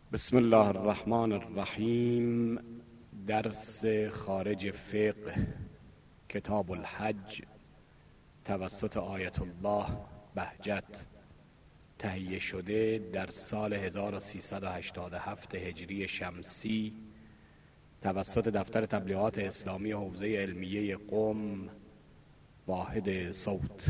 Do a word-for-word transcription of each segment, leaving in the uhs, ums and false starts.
بسم الله الرحمن الرحیم. درس خارج فقه کتاب الحج توسط آیت الله بهجت تهیه شده در سال هزار و سیصد و هشتاد و هفت هجری شمسی توسط دفتر تبلیغات اسلامی حوزه علمیه قم واحد صوت.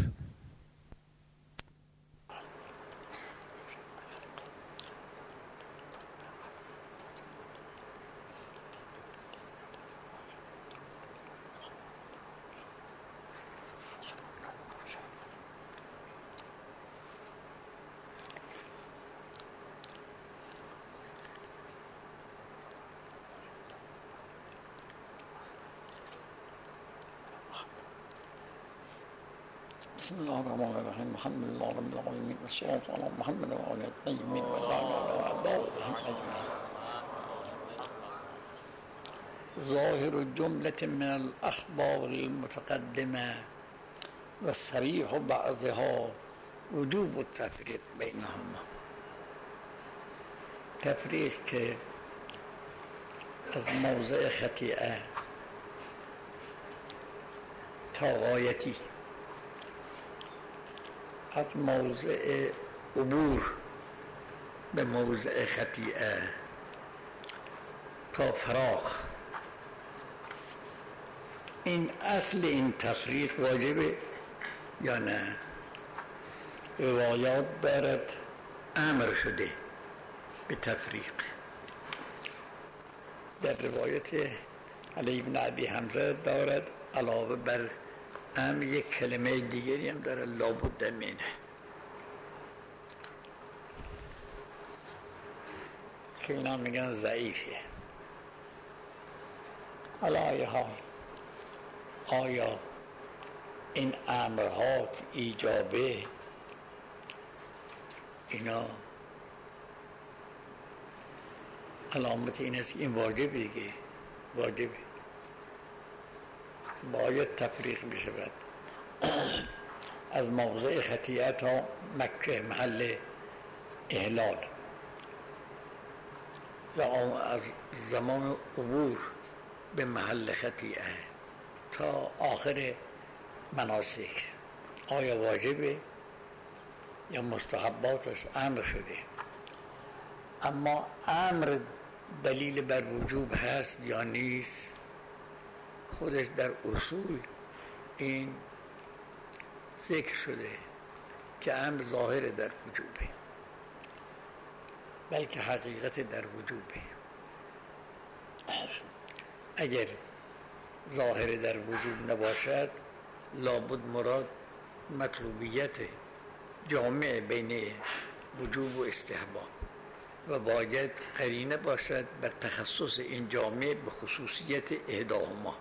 بسم الله الرحمن الرحیم. الحمد لله رب العالمین و الصلاة علی محمد و آله الطیبین و اعدادهم اجمعین. ظاهر جملة من الاخبار المتقدمه و صریح بعضها وجوب التفریق بینهما. تفریق که از موضع خطیئه تا غایتی، از موضع عبور به موضع خطیئه تا فراغ، این اصل این تفریق واجبه یا نه؟ روایات دارد امر شده به تفریق. در روایت علی بن ابی حمزه دارد علاوه بر امر یک کلمه دیگری هم داره، لابد منه. که اینا میگن ضعیفه. حالا آیا آیا این امرها که ایجابه اینا علامت این است که این واجبه دیگه، واجبه باید تفریق بشود از موضع خطیئه تا مکه محل احلال، یا از زمان عبور به محل خطیئه تا آخر مناسک. آیا واجبه یا مستحباتش امر شده؟ اما امر دلیل بر وجوب هست یا نیست؟ خودش در اصول این ذکر شده که امر ظاهر در وجوبه، بلکه حقیقت در وجوبه. اگر ظاهر در وجوب نباشد لابد مراد مطلوبیت جامع بین وجوب و استحباب و باید قرینه باشد بر تخصص این جامع به خصوصیت احداهما.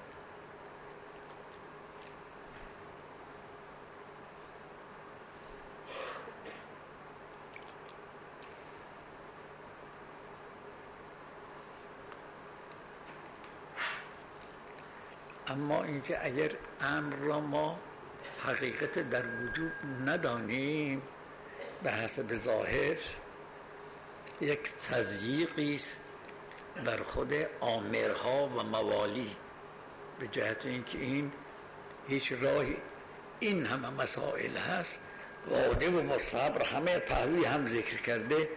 اما اینکه اگر امر را ما حقیقت در وجوب ندانیم به حسب ظاهر، یک تضییقی است بر خود آمرها و موالی، به جهت اینکه این هیچ راهی، این همه مسائل هست واجب و مستحب همه پهلوی هم ذکر کرده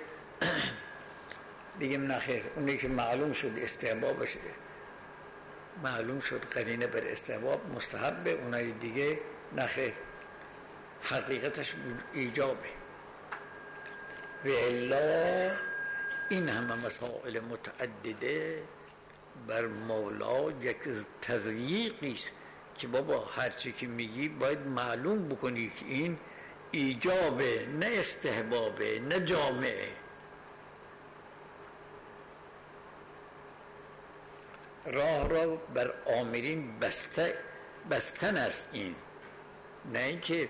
بگیم نخیر، اونی که معلوم شد استحبابش معلوم شد قرینه بر استحباب مستحبه، اونای دیگه نخیر حقیقتش ایجابه. و الا این همه مسائل متعدده بر مولا یک تضییقی است که بابا هرچی که میگی باید معلوم بکنی که این ایجابه نه استحبابه نه جامعه. راه را بر آمرین بسته بستن است این، نه اینکه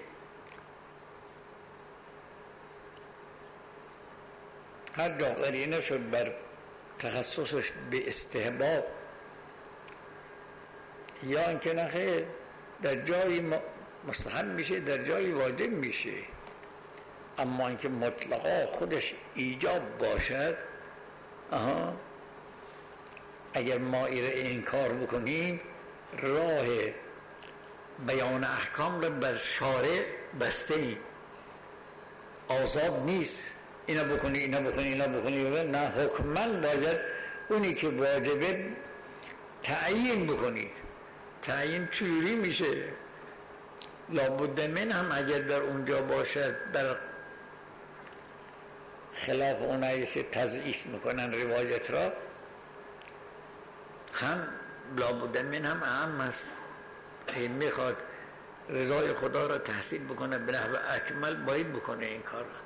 هر جا قرینه شد بر تخصصش به استحباب یا اینکه نخیر در جایی مستحب میشه در جایی واجب میشه. اما اینکه مطلقا خودش ایجاب باشد آها اگر ما این کار بکنیم راه بیان احکام رو بر شارع بسته ایم، آزاد نیست اینا بکنی اینا بکنی اینا بکنی. نه، حکما باید اونی که واجبه تعیین بکنید. تعیین چجوری میشه؟ لابد من هم اگر در اونجا باشد در خلاف اونایی که تضعیف میکنن روایت را، هم لابد من هم اهم است. این میخواد رضای خدا را تحصیل بکنه به نحو اکمل، باید بکنه این کار را.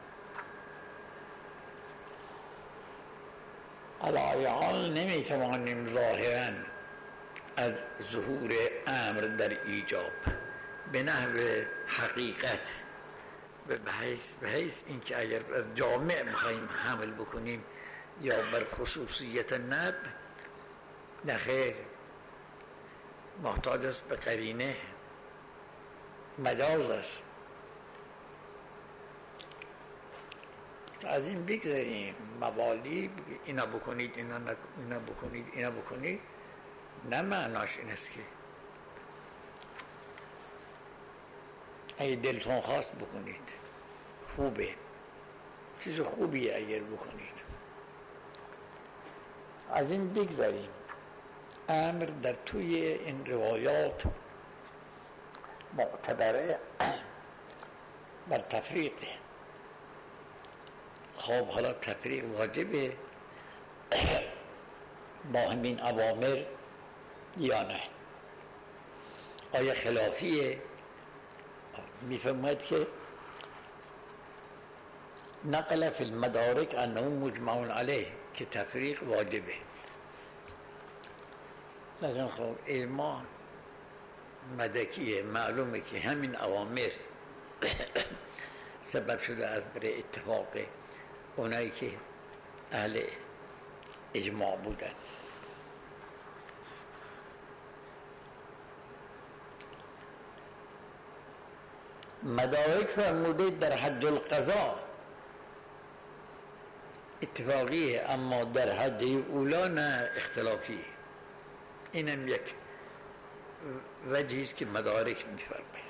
علایحال نمیتوانیم ظاهرا از ظهور امر در ایجاب به نحو حقیقت به حیث به حیث اینکه اگر جامع بخوایم حمل بکنیم یا بر خصوصیت ندب، نخیر، محتاج است به قرینه، مجاز است. از این بگذاریم موالی اینا بکنید اینا, اینا بکنید اینا بکنید، نه معناش این است که اگه دلتون خواست بکنید خوبه، چیز خوبیه اگر بکنید. از این بگذاریم. امر در توی این روایات معتبره بر تفریقه. خب حالا تفریق واجبه با همین اوامر یا نه؟ آیا خلافیه؟ میفهمد که نقل فی المدارک انه مجمع علیه که تفریق واجبه. لیکن خب ایمان مدکیه، معلومه که همین اوامر سبب شده از برای اتفاق اونایی که اهل اجماع بودن. مدارک فرموده در حج القضا اتفاقیه، اما در حج اولا نه، اختلافیه. اینم یک وجهی است که مدارک میفرماید.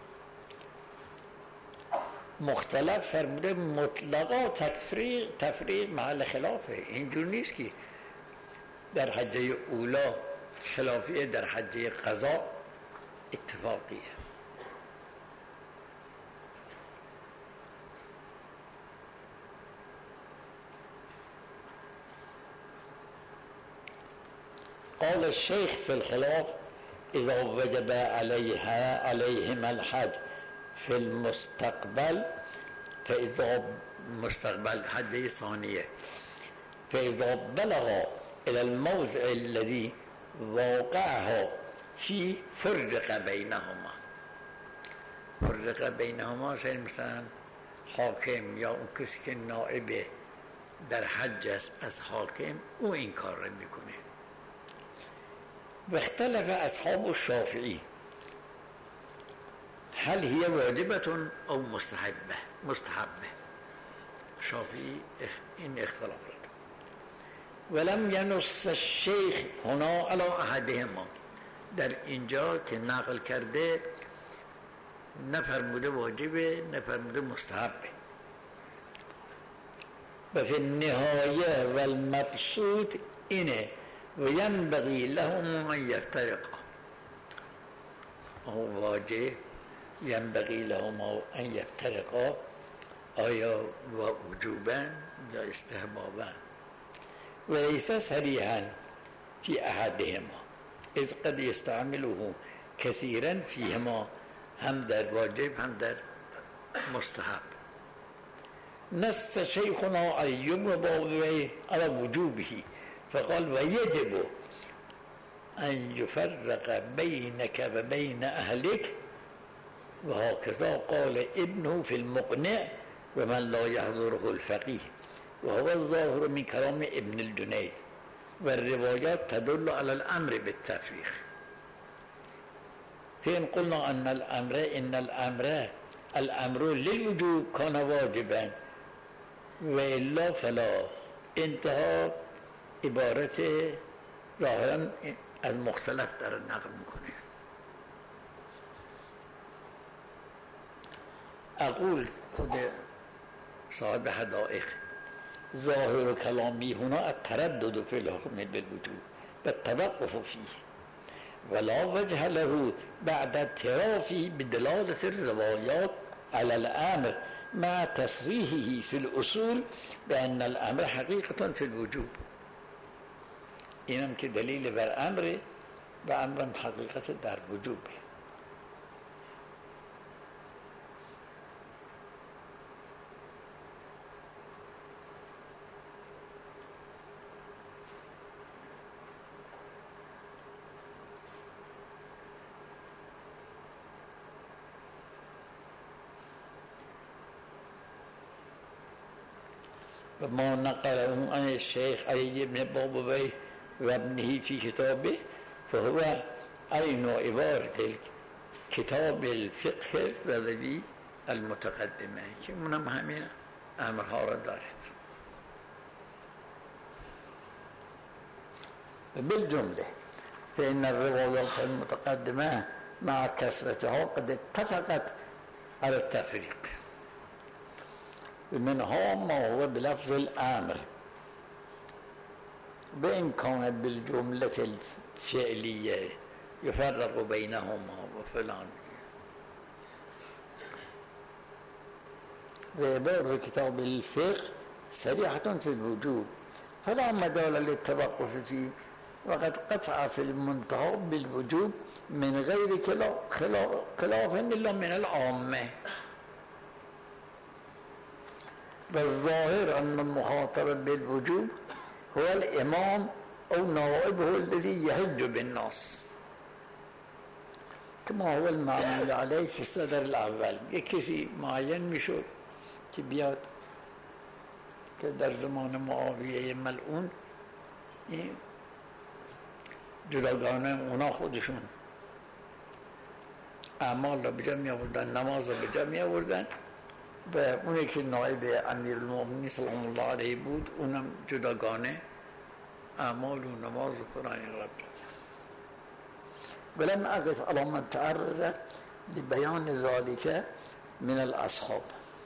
مختلف فرموده مطلقا تفریق تفریق محل خلافه. اینجور نیست که در حج اولا خلافیه، در حج قضا اتفاقیه. قال الشيخ في الخلاف إذا وجب عليها عليهم الحج في المستقبل فإذا مستقبل حج ثانية فإذا بلغ إلى الموضع الذي واقعه فيه فرق بينهما. فرق بينهما شاید مثلا حاکم یا اون کسی که نائب در حج است از حاکم، او این کار را میکنه. واختلف اصحاب الشافعی هل هي واجبة او مستحبه مستحبه شافعی این اختلاف رد. ولم ينص الشيخ هنا على احدهما، در اینجا که نقل کرده نفرموده واجبه نفرموده مستحبه. و فی النهایه والمبسوط اینه و ینبغی لهم ان یفترقا. او واجب ینبغی لهم ان یفترقا، آیا وجوبا یا استحبابا. و لیس صریحا فی احدهما اذ قد یستعمله کثیرا فیهما، هم در واجب هم در مستحب. نص شیخنا علی باوی على وجوبه فقال ويجب أن يفرق بينك وبين أهلك، وهكذا قال ابنه في المقنع ومن لا يحضره الفقيه، وهو الظاهر من كلام ابن الجنيد، والروايات تدل على الأمر بالتفريق. فإن قلنا أن الأمر إن الأمر الأمر للوجوب كان واجبا وإلا فلا، انتهى عبارت ظاهرا از مختلف داره نقل میکنه. اقول خود صاحب حدائق ظاهر کلامی هنا التردد فی الحکم بالوجوب بالتوقف فيه ولا وجه له بعد اعترافه بدلالة الروايات على الامر مع تصریحه في الاصول بان الامر حقیقة في الوجوب. اینم که دلیل بر امر و امرم حقیقت در وجوبه. و ما نقله عن الشيخ علي بن بابويه وابنه في كتابه فهو عين عبارة كتاب الفقه الرضوي المتقدمه که اونم همین امرها را دارد. بالجمله فإن الروايات المتقدمه مع كثرتها قد اتفقت على التفريق منها ما هو بلفظ الامر بإن كانت بالجملة الفعلية يفرق بينهما وفلان. وعبارة كتاب الفقه صريحة في الوجوب فلا مجال للتوقف فيه وقد قطع في المنتهى بالوجوب من غير خلاف إلا من العامة. والظاهر أن المخاطب بالوجوب هو الإمام أو نائبه الذي يهج بالناس كما هو المعمول عليه في الصدر الأول. یک کسی معین میشد که بیاد که در زمان معاویه ملعون این جداگانه اونا خودشون اعمال را بجا می آوردن، نماز را بجا می آوردن و اونی که نائب امیرالمومنین سلام الله علیه بود اونم جداگانه اعمال و نماز و قرآن رب. ولم أقف على من تعرض لبيان ذلك من الأصحاب.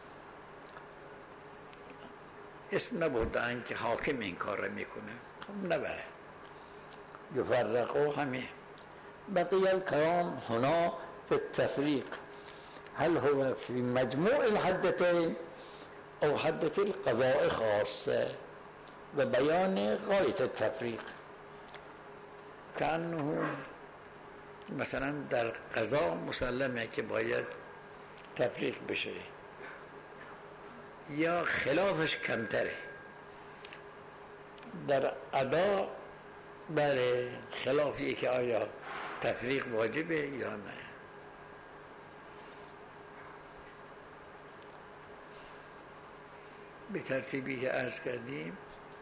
اسم نبردن که حاکم این کار را میکنه نبره يفرقوا همه. بقي الكلام هنا في التفريق هل هو في مجموع الحدتين أو حدة القضاء خاصة وبيان غاية التفريق. كأنه مثلا در قضا مسلمه که باید تفریق بشه یا خلافش کمتره، در ادا برای خلافی که آیا تفریق واجبه یا نه. به ترتیبی که عرض کردیم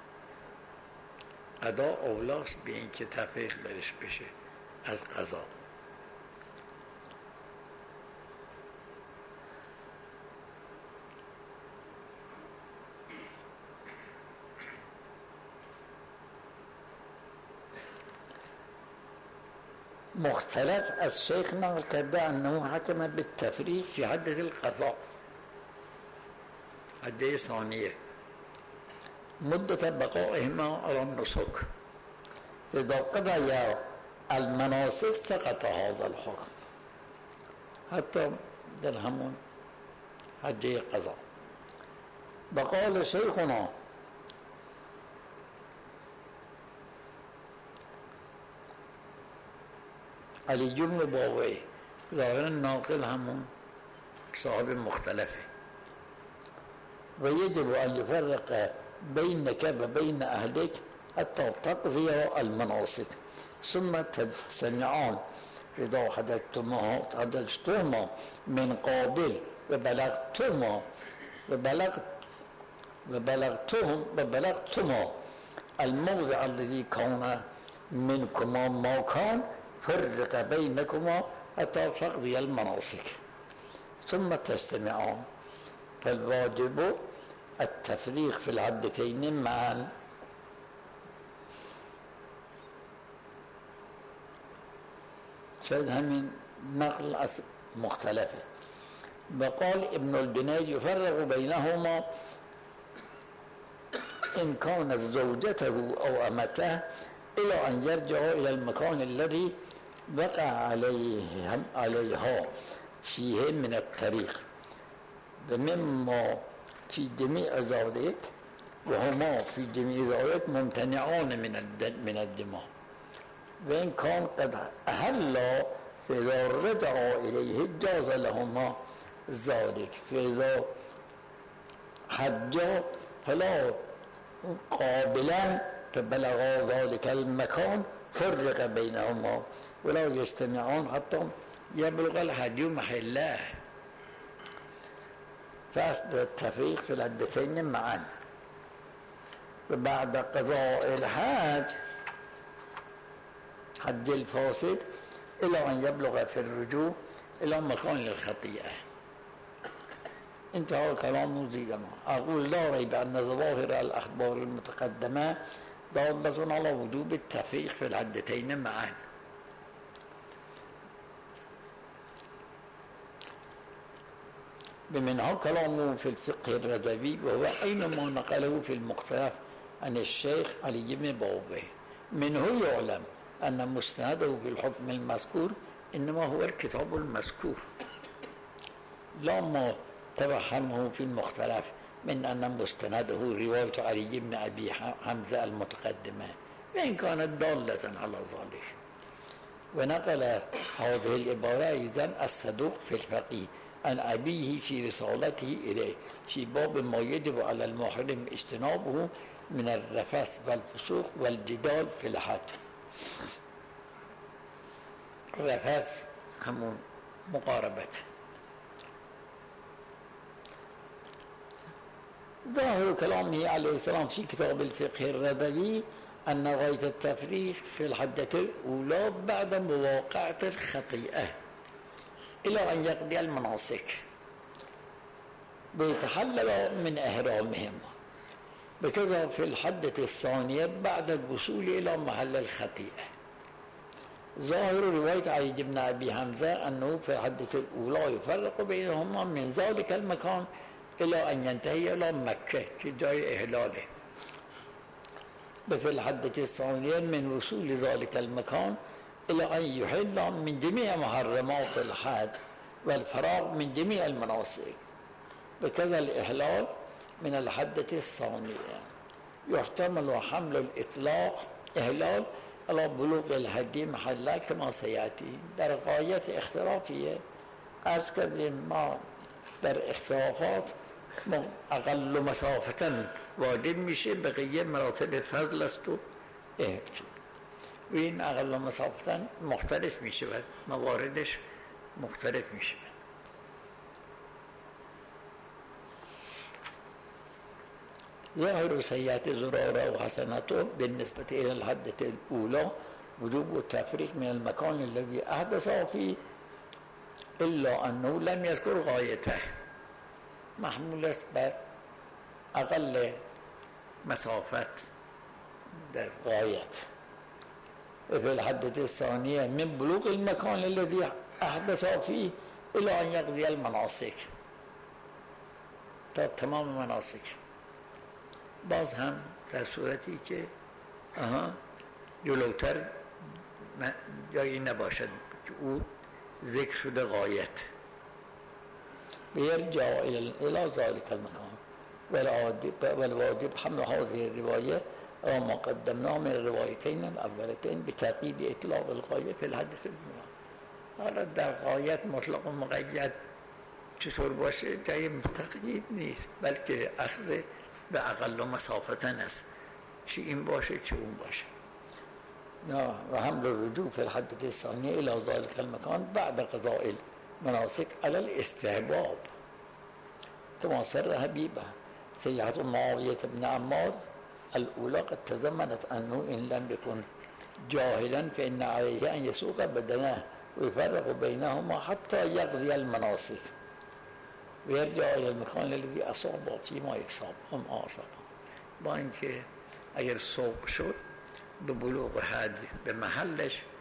ادا اولاست به این که تفریق برش بشه از قضا. مختلف از شیخ نقل کرده انه حکم بالتفریق فی حدة القضاء حده ثانیه مدت بقائهما على النسك اذا قضى المناسك سقط هذا الحكم حتى در همون حده قضاء. بقال شيخنا علی بن بابويه ظاهرا ناقل همون صاحب مختلفه ويجب أن يفرق بينك وبين أهلك حتى تقضي المناسك ثم تجتمعان إذا حدثتما حدثتما من قابل وبلغتما وبلغت وبلغتهم وبلغتما الموضع الذي كان منكما ما كان فرق بينكما حتى تقضي المناسك ثم تجتمعان فالواجب التفريق في الحدتين معا. شاید همین نقل از مختلفه. وقال ابن الجنيد يفرق بينهما إن كانت زوجته أو أمته إلى أن يرجع إلى المكان الذي وقع عليه عليها فيه من الطريق ومما في جميع ذلك وهما في جميع ذلك ممتنعون من من الدماء وإن كان قد أهلا فإذا رجعوا إليه جاز لهما ذلك فإذا حجوا فلا قابلا فبلغا ذلك المكان فرق بينهما ولا يجتمعون حتى يبلغ الهدي محله فأصل التفريق في العدتين معا. وبعد قضاء الحج حج الفاسد إلى أن يبلغ في الرجوع إلى مكان للخطيئة. انتهى كلام مزيد. أقول لا ريب أن ظواهر الأخبار المتقدمة دالة على وجوب التفريق في العدتين معا. بمنها كلامه في الفقه الرضوي وهو أينما نقله في المختلف عن الشيخ علي بن بابه منه يعلم أن مستنده في الحكم المذكور إنما هو الكتاب المذكور لا ما توهمه في المختلف من أن مستنده رواية علي بن أبي حمزة المتقدمة وإن كانت دالة على ذلك. ونقل هذه العبارة أيضا الصدوق في الفقه عن أبيه في رسالته إليه في باب ما يجب على المحرم اجتنابه من الرفث والفسوق والجدال في الحج. الرفث هم مقاربة. ظاهر كلامه عليه السلام في كتاب الفقه الرضوي أن غاية التفريق في الحجة الأولى بعد مواقعة الخطيئة إلى أن يقضي المناسك ويتحلل من إحرامهم، بكذا في الحجة الثانية بعد الوصول إلى محل الخطيئة. ظاهر رواية علي بن أبي حمزة أنه في الحجة الأولى يفرق بينهما من ذلك المكان إلى أن ينتهي إلى مكة في جاي إهلاله، وفي الحجة الثانية من وصول ذلك المكان إلى أن يحل من جميع محرمات الحج والفراغ من جميع المناسك. بكذا الإحلال من الحجة الثانية يحتمل حمل الإطلاق إحلال على بلوغ الهدي محله كما سيأتي در غاية اختلافية. از کردیم ما در اختلافات اقل مسافة واجب میشه، بقیه مراتب فضل است و و این اقل مسافة مختلف میشه و مواردش مختلف میشه. ظاهر سيئات زرارة وحسناته بالنسبة إلى الحجة الأولى وجوب التفريق من المكان الذي أحدث فيه إلا أنه لم يذكر غايته، محمول است بر اقل مسافت در غایت. وفي الحجة الثانية من بلوغ المكان الذي أحدث فيه إلى أن يقضي المناسك تا تمام مناسک. باز هم در صورتی که آها جلوتر جایی نباشد که او ذکر شده غایت. ويرجع إلى ذلك المكان والواجب حمل هذه الرواية وما قدمناه من الروايتين الأولتين بتعقيد إطلاق الغاية في الحدث الأولى. حالا در غایت مطلق و مقید چطور باشه جای تقیید نیست، بلکه اخذ به اقل مسافتن است، چی این باشه چی اون باشه. و حمل الرجوع في الحدث الثانية إلى ذلك المكان بعد قضاء المناسك على الاستحباب كما سر حبيبه سيئة معاوية بن عمار الأولى قد تزمنت أنه إن لم يكن جاهلا فإن عليه أن يسوق بدنه ويفرق بينهما حتى يقضي المناسك ويرجع إلى المكان الذي أصاب فيما يصاب هم أصاب. با اینکه اگر سوق شد به بلوغ حد به محلش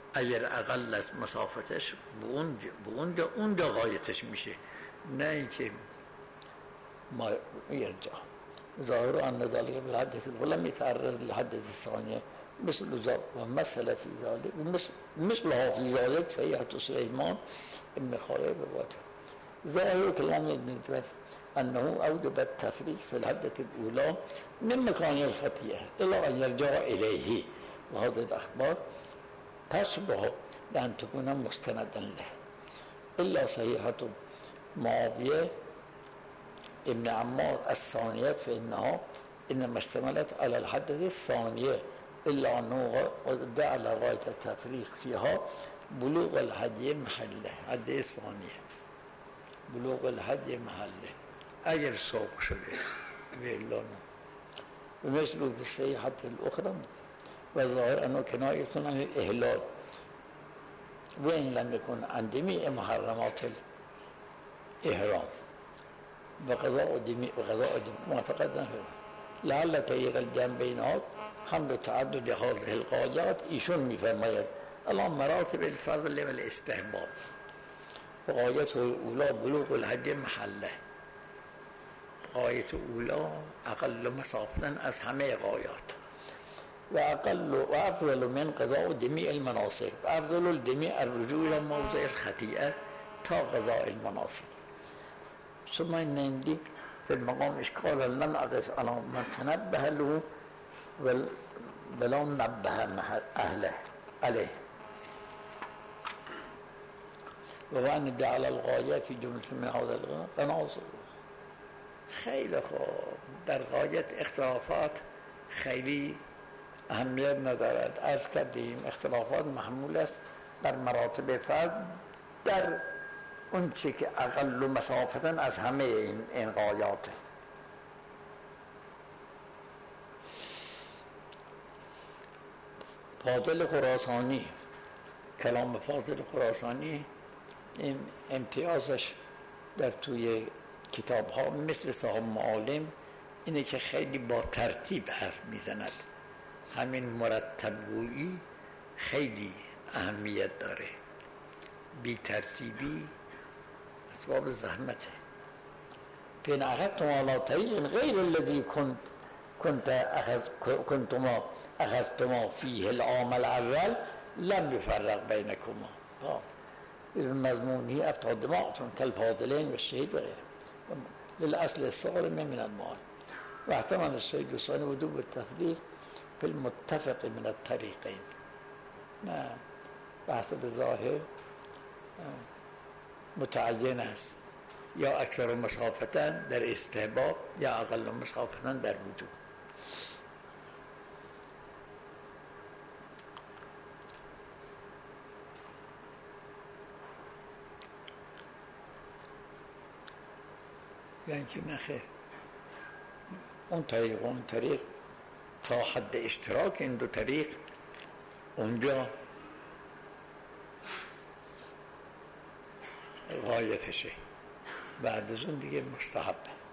اگر اقل از مسافتش به اونجا اونجا غایتش میشه، نه اینکه ما يرجع. ظاهر أن ذلك في الحدث ولم يتعرض للحدث الثانية مثل ذلك ومثل في ذلك مثلها في ذلك سيئة سليمان ابن خالد بواته. ظاهر كلام ابن جبر أنه أوجب التفريق في الحدث الأولى من مكان الخطيئة إلى أن يرجع إليه، وهذه الأخبار تشبه لأن تكون مستندا له، إلا صحيحة معاوية ابن عمار الثانية فإنها إنما اشتملت على الحدث الثانية، إلا أنه ادعى على غاية التفريق فيها بلوغ الهدي محله. الحدث الثانية بلوغ الهدي محله أجر سوق شده بالله ومثل في الصحيحة الأخرى، والظاهر أنه كناية عن الإهلال وإن لم يكن عن جميع محرمات الإحرام بقضاء دماء وقضاء دماء ما تقدم لعل طريق الجمع بينات حمل تعدد هذه الغايات ایشون میفرماید الان مراتب الفضل والاستحباب. غایت اولا بلوغ الحد محله، غایت اولا اقل مسافتا از همه غایات و اقل و افضل من قضاء جميع المناصب، افضل الجميع الرجوع الى موضع الخطيئه تا قضاء المناصب. ثم إن عندي في المقام إشكالا لم أقف على من تنبه له ولا نبه أهله عليه، وأن جعل الغاية في جملة من هذا التناصر. خیلی خوب، در غایت اختلافات خیلی اهمیت ندارد. عرض کردیم اختلافات محمول است در مراتب فرد، در اون چی که اقل مسافتاً از همه این, این غایاته. فاضل خراسانی، کلام فاضل خراسانی این امتیازش در توی کتاب ها مثل صاحب معالم اینه که خیلی با ترتیب حرف میزند. همین مرتبگویی خیلی اهمیت داره، بی ترتیبی اسباب زحمته. فإن أخذتم على طريق غير الذي كنت كنت أخذ كنتما أخذتما فيه العام الأول لم يفرق بينكما. المضمون هي أبطأ دماغتم كالفاضلين والشهيد وغيره للأصل الصغر من المال. واحتمل الشهيد الثاني وجوب التفريق في المتفق من الطريقين. نعم بحسب الظاهر متعین است، یا اکثر مسافتا در استحباب یا اقل مسافتا در وجوب. یعنی که نخیر اون طریق اون طریق تا حد اشتراک این دو طریق اونجا غایتشه، بعد از اون دیگه مستحب.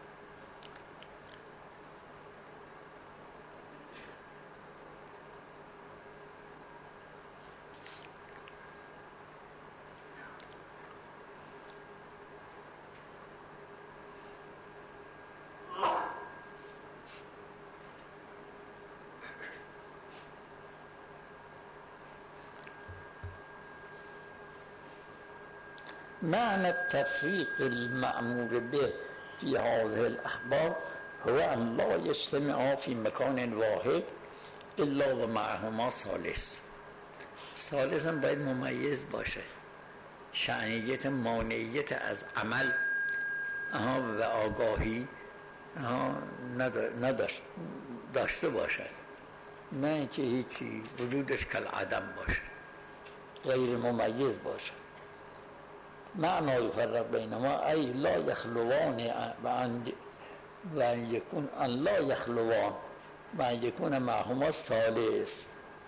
معنى التفريق المأمور به في هذه الأخبار هو أن لا يجتمعا في مكان واحد إلا ومعهما ثالث. ثالثا باید ممیز باشه، شأنیت مانعیت از عمل و آگاهی نداشت داشته باشد، نه اینکه هیچی وجودش کالعدم باشه، غیر ممیز باشه. معنى يفرق بينما أي لا يخلوان وأن وأن يكون أن لا يخلوان وأن يكون معهما الثالث.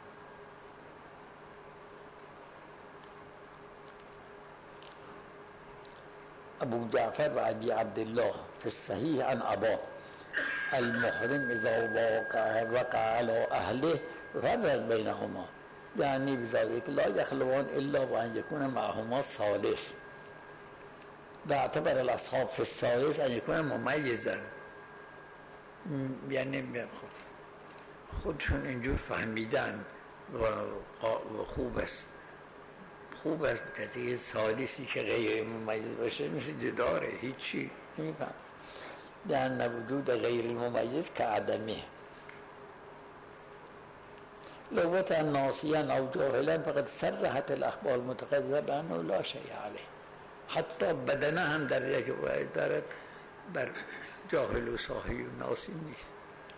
أبو جعفر وأبي عبد الله في الصحيح عن أباه المحرم إذا وقع, وقع على أهله يفرق بينهما یعنی بذلك لا یخلوان الا و ان یکون معهما ثالث و اعتبر الاصحاب فی الثالث ان یکون ممیزا. یعنی خودشون اینجور فهمیدن و خوب است خوب است دیگه ثالثی که غیر ممیز باشه میشه جداره هیچی نمیفهم. لأن وجود غیر الممیز که عدمه. لو كان ناصيا او جاهلا فقد صرحت الاخبار المتقدمه بانه لا شيء عليه. حتی بدنه هم در یک روایت دارد بر جاهل و صاحی و ناصی نیست.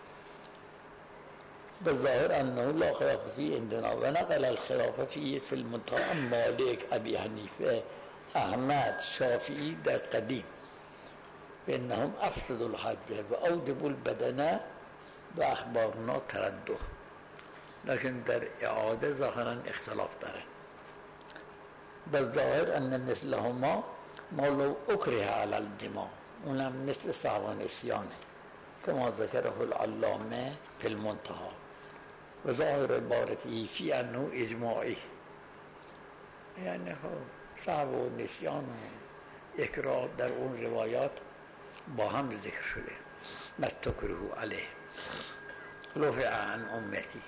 بالظاهر انه لا خلاف فيه عندنا و نقل الخلاف فيه في المنتهى مالك ابي حنیفه احمد شافعی در قدیم بانهم افسدوا الحج و اوجبوا البدنه و اخبارنا تردد. لكن در اعاده ظاهرا اختلاف داره. بالظاهر ان مثلهما ما لو اکره علی الجماع اونم مثل سهو و نسیانه كما ذكره العلامه في المنتهى و ظاهر عبارته فی انه اجماعی. یعنی خب سهو و نسیان و اکراه در اون روایات با هم ذکر شده. مستکره علیه رفع عن امتی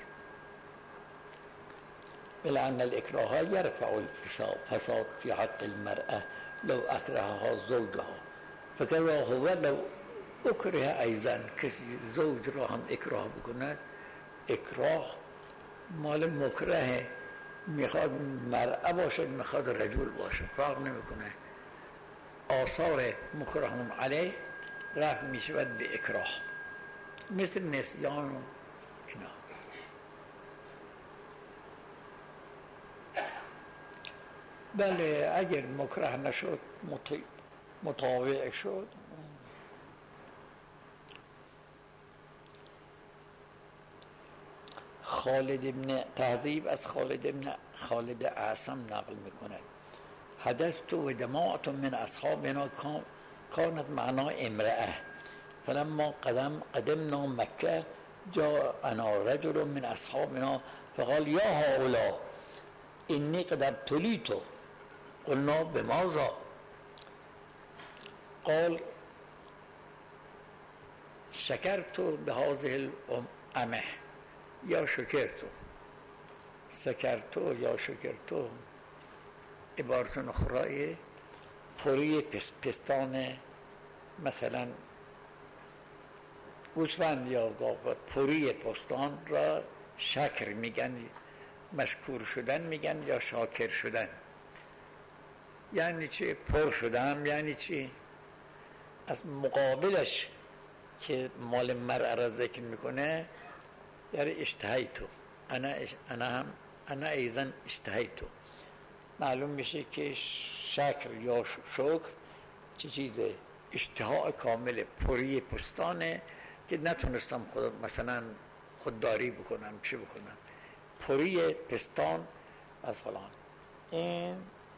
لأن الإكراه يرفع الفساد فساد في حق المرأة لو أكرهها زوجها فكذا هو لو أكره أيضا کسی زوج را هم اکراه بکند اکراه مال مکره میخواد مرأة باشد میخواد رجل باشد فرق نمیکنه. آثار مکرهم علیه رفع میشود به اکراه مثل نسیان و اینا. بله اگر مکره نشد مطاوع شد. خالد ابن تهذیب از خالد ابن خالد اعصم نقل میکنه حدثت و جماعت من اصحابنا كانت معنا امرأة فلما قدم قدمنا مكة جاءنا رجل من اصحابنا فقال يا هؤلاء إني قد ابتليت. قلنا بماذا؟ قال شكرت بهذه الأمة یا شکرتو. سکرتو یا شکرتو عبارت اخرى پوری پستان مثلا گوسفند یا گاو پوری پستان را شکر میگن، مشکور شدن میگن یا شاکر شدن. یعنی چی؟ پر شدم یعنی چی؟ از مقابلش که مال مرء را ذکر میکنه یعنی اشتهیتو انا اش... انا هم انا ایضا اشتهیتو. معلوم میشه که شکر یا شکر چه چیزه؟ اشتها کامل پری پستانه که نتونستم خود مثلا خودداری بکنم چی بکنم پری پستان از فلان. این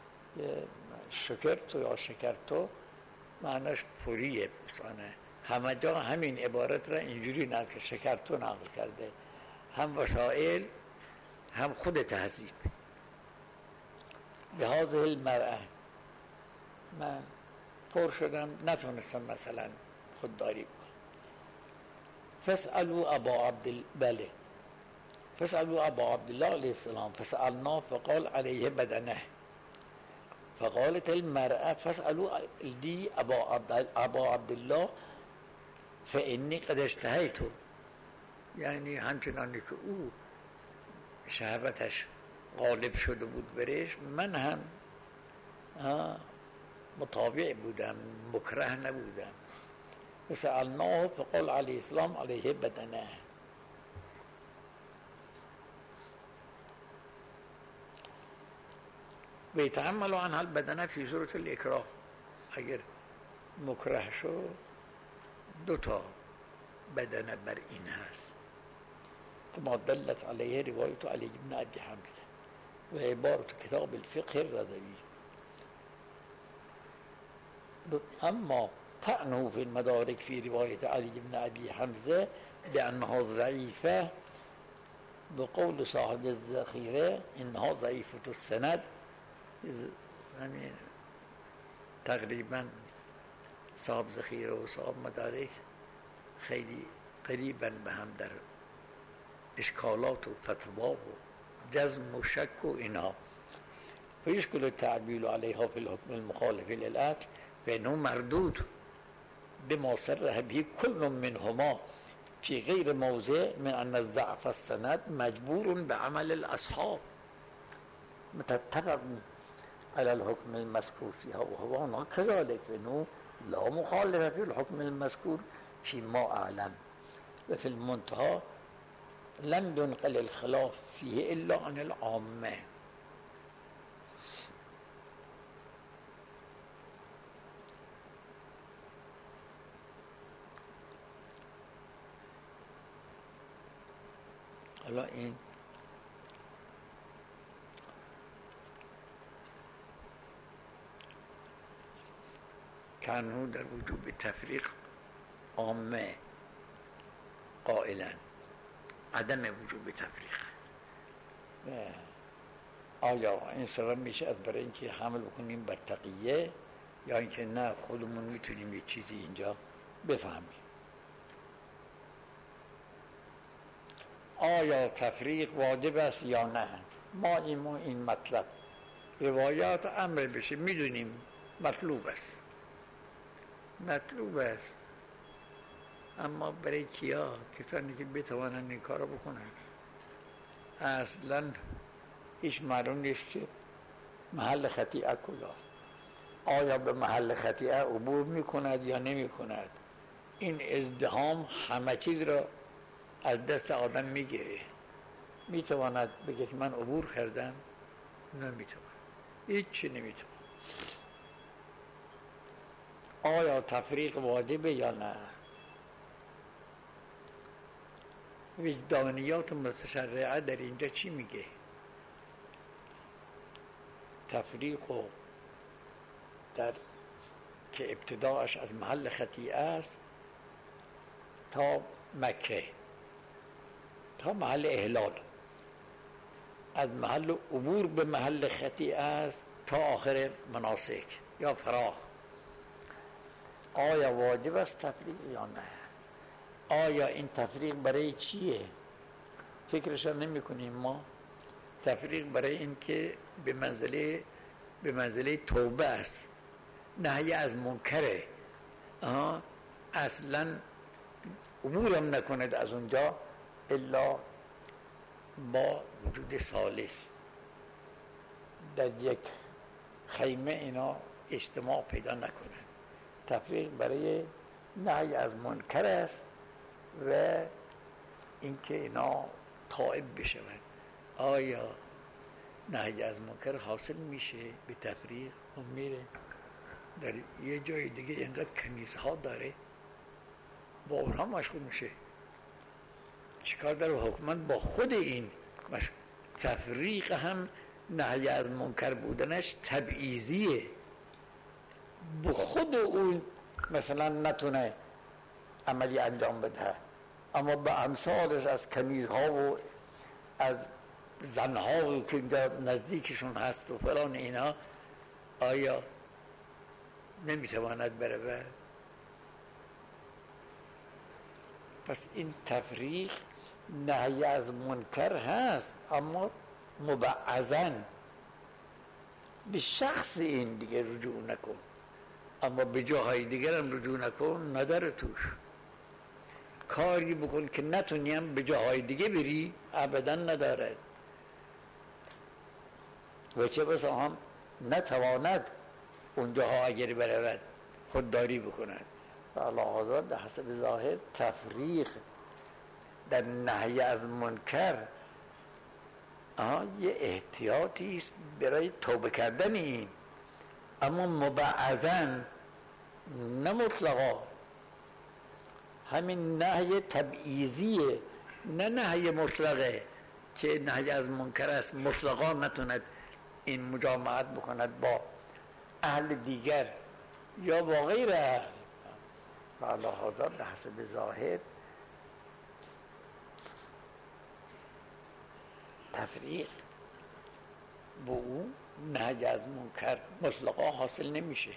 شکرتو یا شکرتو معنیش پری پستانه. همه جا همین عبارت را اینجوری نقل شکرتو نقل کرده، هم وسائل هم خود تهذیب. به هذه المرأة من پر شدم نتونستم مثلا خودداری بکنم. فاسألوا ابا عبد بله فاسألوا ابا عبدالله علیه السلام فسألنا فقال عليه بدنه. فقالت المرأة فاسألوا لي ابا عبد ابا عبدالله فإني قد اشتهيت. یعنی همچنانی که او شهوتش غالب شده بود برش، من هم مطابع بودم، مکره نبودم. فسألناه فقال علیه السلام علیه بدنه. و یتحمل عنها البدنه فی صورت الاکراه. اگر مکره شد دو تا بدنه بر این هست كما دلت عليه رواية علي بن أبي حمزة وعبارة كتاب الفقه الرضوي. أما طعنه في المدارك في رواية علي بن أبي حمزة بأنها ضعيفة به قول صاحب الذخیره اینها ضعیفة السند، یعنی تقریبا صاحب ذخیره و صاحب مدارک خیلی قریبا به هم در اشکالات و فتوا و جزم و شک و اینها. فیشکل التعبیل علیها فی الحکم المخالف للاصل فانه مردود بما صرح به كل منهما في غير موضع من ان الضعف السند مجبور بعمل الاصحاب متتفق على الحكم المذكور فيها وهو هنا كذلك فانه لا مخالف في الحكم المذكور فيما اعلم وفي المنتهى لم ينقل الخلاف فيه الا عن العامه. حالا این کنو در وجوب تفریق عامه قائلا عدم وجوب تفریق. آیا این سبب میشه از برای اینکه حمل بکنیم بر تقیه یا اینکه نه خودمون میتونیم یه چیزی اینجا بفهمیم؟ آیا تفریق واجب است یا نه؟ ما این این مطلب روایات امر بشه میدونیم مطلوب است مطلوب است اما برای کیا؟ کسانی که بتوانند این کارو بکنن. اصلا هیچ معلوم نیست که محل خطیئه کجاست. آیا به محل خطیئه عبور میکند یا نمیکند؟ این ازدحام همه چیز را از دست آدم میگیره. میتواند بگه که من عبور کردم؟ نمیتواند، هیچ چی نمیتواند. آیا تفریق واجبه یا نه؟ وجدانیات متشرعه در اینجا چی میگه؟ تفریق و در که ابتداعش از محل خطیئه است تا مکه، تا محل احلال، از محل عبور به محل خطیئه است تا آخر مناسک یا فراغ. آیا واجب است تفریق یا نه؟ آیا این تفریق برای چیه؟ فکرش نمی کنیم ما. تفریق برای این که به منزله به منزله توبه است، نهی از منکره. آها اصلا عبورم نکند از اونجا الا با وجود ثالث. در یک خیمه اینا اجتماع پیدا نکنه. تفریق برای نهی از منکر است و اینکه اینا تائب بشوند. آیا نهی از منکر حاصل میشه به تفریق؟ و میره در یه جای دیگه اینقدر کنیزها داره با اونها مشغول میشه. چیکار داره حکومت با خود این مش... تفریق هم نهی از منکر بودنش تبعیضیه. به خود اون مثلا نتونه عملی انجام بده، اما به امثالش از کنیزها و از زنها که اینجا نزدیکشون هست و فلان اینا آیا نمیتواند بره؟ پس این تفریق نهی از منکر هست اما مبعضاً به شخص این دیگه رجوع نکن، اما به جاهای دیگر هم رجوع نکن. نداره توش کاری بکن که نتونیم به جاهای دیگه بری، ابدا نداره. و چه بسا هم نتواند اونجاها اگر برود خودداری بکند. و لحاظا در حسب ظاهر تفریق در نهی از منکر آها یه احتیاطی است برای توبه کردن این، اما مبعضاً نه مطلقا. همین نهی تبعیضیه، نه نهی مطلقه که نهی از منکر است مطلقا نتوند این مجامعت بکند با اهل دیگر یا با غیر اهل. و لحاظا به حسب ظاهر تفریق با او نهی از منکر مطلقا حاصل نمیشه.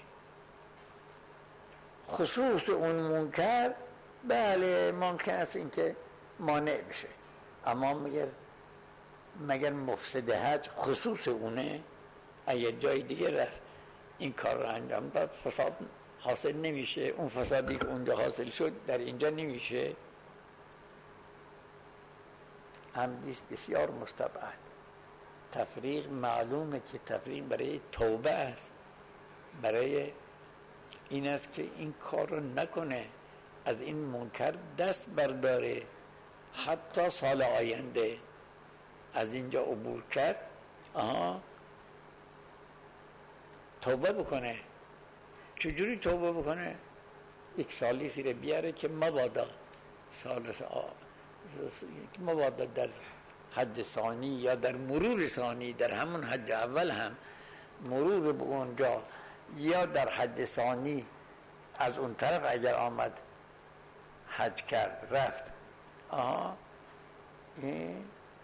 خصوص اون منکر بله ممکن است اینکه مانع بشه، اما مگر مگر مفسد حج خصوص اونه؟ اگه جای دیگه رفت این کار رو انجام داد فساد حاصل نمیشه؟ اون فسادی که اونجا حاصل شد در اینجا نمیشه؟ امریست بسیار مستبعد. تفریق معلومه که تفریق برای توبه است، برای این است که این کار رو نکنه، از این منکر دست برداره، حتی سال آینده از اینجا عبور کرد آها توبه بکنه. چجوری توبه بکنه؟ یک سالی سیره بیاره که مبادا سال مبادا در حج ثانی یا در مرور ثانی، در همون حج اول هم مرور به اونجا یا در حج ثانی از اون طرف اگر آمد حج کرد رفت آها این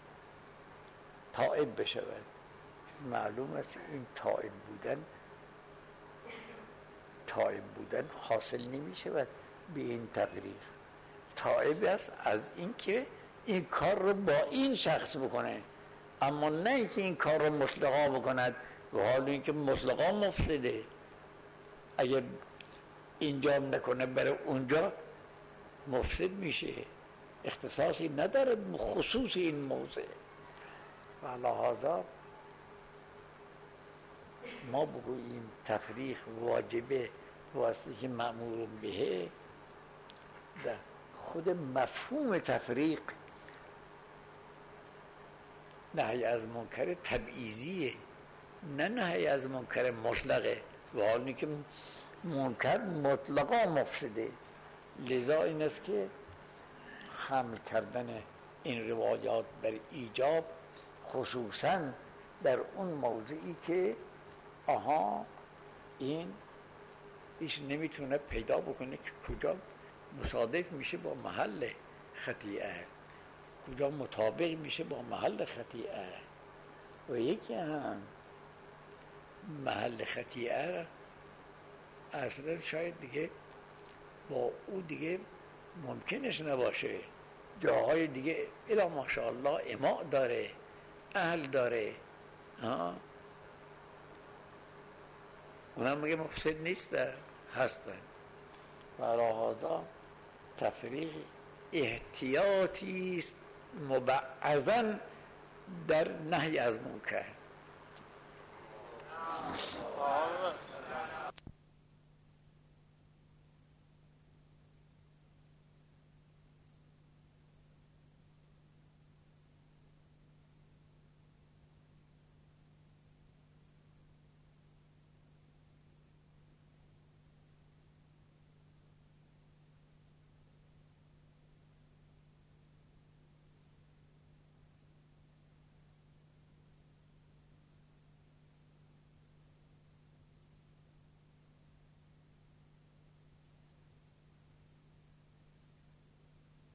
تائب بشود. معلوم است این تائب بودن تائب بودن حاصل نمی شود به این تفریق. تائب است از اینکه این کار رو با این شخص بکنه، اما نه اینکه این کار رو مطلقا بکند و حال اینکه مطلقا مفسده. اگر اینجا نکنه برای اونجا مفسد میشه، اختصاصی نداره خصوص این موضع. و لحاظا ما بگوییم تفریق واجبه واسطه که مأمور بهه، در خود مفهوم تفریق نهی از منکر تبعیضیه، نه نهی از منکر مطلقه، و حالی که منکر مطلقا مفسده. لذا این است که حمل کردن این روایات بر ایجاب، خصوصا در اون موضعی که آها این ایش نمیتونه پیدا بکنه که کجا مصادف میشه با محل خطیئه، کجا مطابق میشه با محل خطیئه. و یکی هم محل خطیئه اصلا شاید دیگه با او دیگه ممکنش نباشه، جاهای دیگه الا ماشاءالله اماع داره، اهل داره، ها اونا میگه مفسد نیستن، هستن. و لحاظا تفریق احتیاطی است مبعضاً در نهی از منکر.